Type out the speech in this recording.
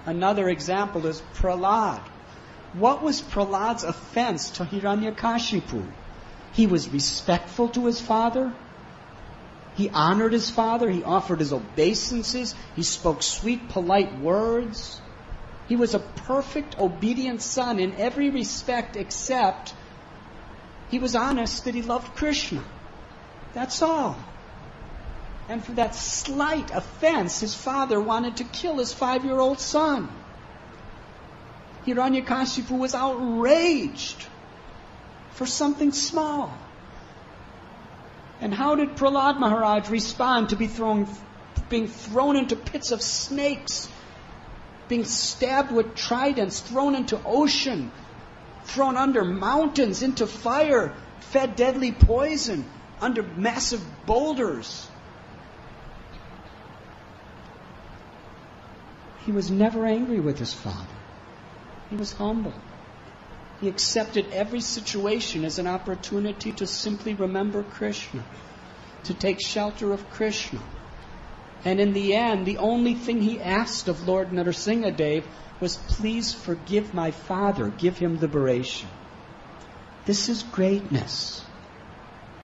Another example is Prahlad. What was Prahlad's offense to Hiranyakashipu? He was respectful to his father. He honored his father. He offered his obeisances. He spoke sweet, polite words. He was a perfect, obedient son in every respect except he was honest that he loved Krishna. That's all. And for that slight offense, his father wanted to kill his 5-year-old son. Hiranyakashipu was outraged for something small. And how did Prahlad Maharaj respond to being thrown into pits of snakes, being stabbed with tridents, thrown into ocean, thrown under mountains, into fire, fed deadly poison, under massive boulders? He was never angry with his father. He was humble. He accepted every situation as an opportunity to simply remember Krishna, to take shelter of Krishna. And in the end, the only thing he asked of Lord Narasimhadev was, please forgive my father, give him liberation. This is greatness.